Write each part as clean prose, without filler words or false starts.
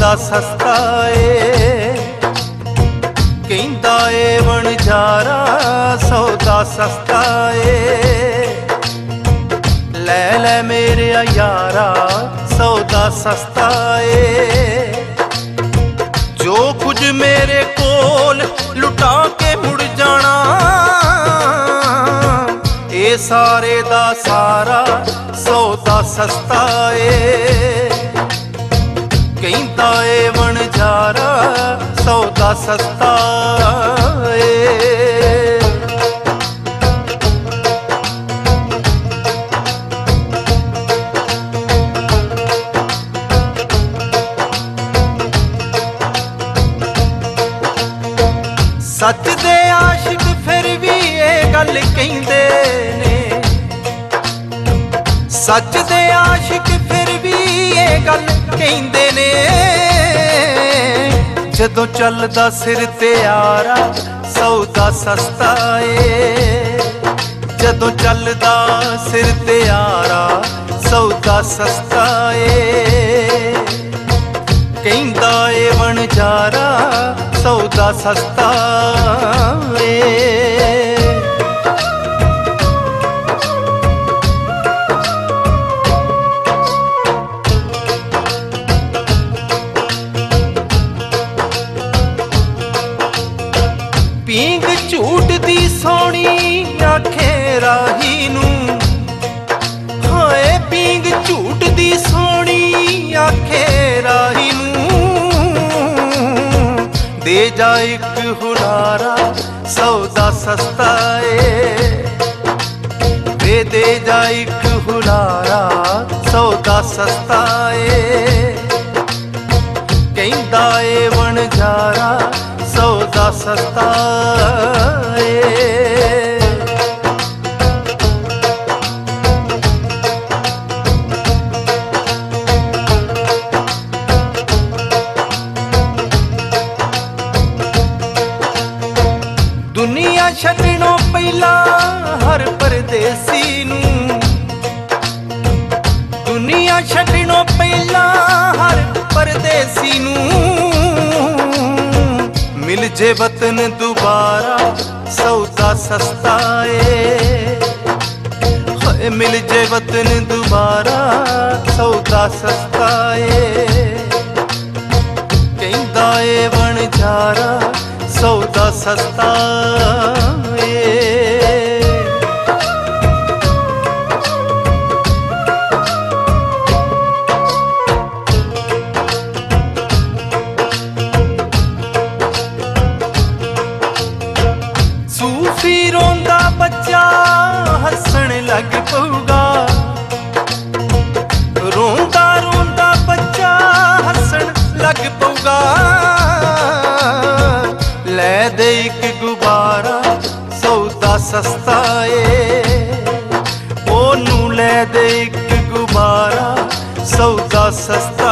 सौदा सस्ता ए। कहंदा ए वणजारा सौदा सस्ता ए। लै लै मेरे यारा सौदा सस्ता ए। जो कुछ मेरे कोल लुटा के मुड़ जाना, ए सारे दा सारा सौदा सस्ता ए। कहंदा ए वणजारा सौदा सस्ता ए। सच दे आशिक फिर भी ये गल कहंदे ने, सच दे आशिक फिर भी ये गल कहंदे ने। जदों चलदा सिर ते यारा सौदा सस्ता ए। जदों चलदा सिर ते यारा सौदा सस्ता ए। कहंदा ए वणजारा सौदा सस्ता ए। पींग झूठ दी सोनी आखे राही नू, हाय पींग झूठ दी सोनी आखे राही नू। दे जा एक हुलारा सौदा सस्ता ए। दे जा एक हुलारा सौदा सस्ता ए। कहंदा ए वणजारा सौदा सस्ता ए। दुनिया छड्डणों पहला हर परदेसी नू, दुनिया छड्डणों पहला हर परदेसी नू। मिल जे वतन दोबारा सौदा सस्ता ए। मिल जे वतन दोबारा सौदा सस्ता ए। कहंदा ए वणजारा सौदा सस्ता ए। सूफी रोंदा बच्चा हसन लग पऊगा, रोंदा रोंदा बच्चा हसन लग पऊगा। लै दे एक गुब्बारा सौदा सस्ता ए। ओनू लै दे एक गुब्बारा सौदा सस्ता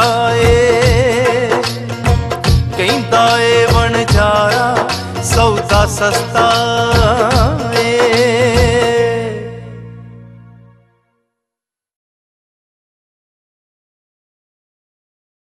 ए। कहंदा ए वणजारा सौदा सस्ता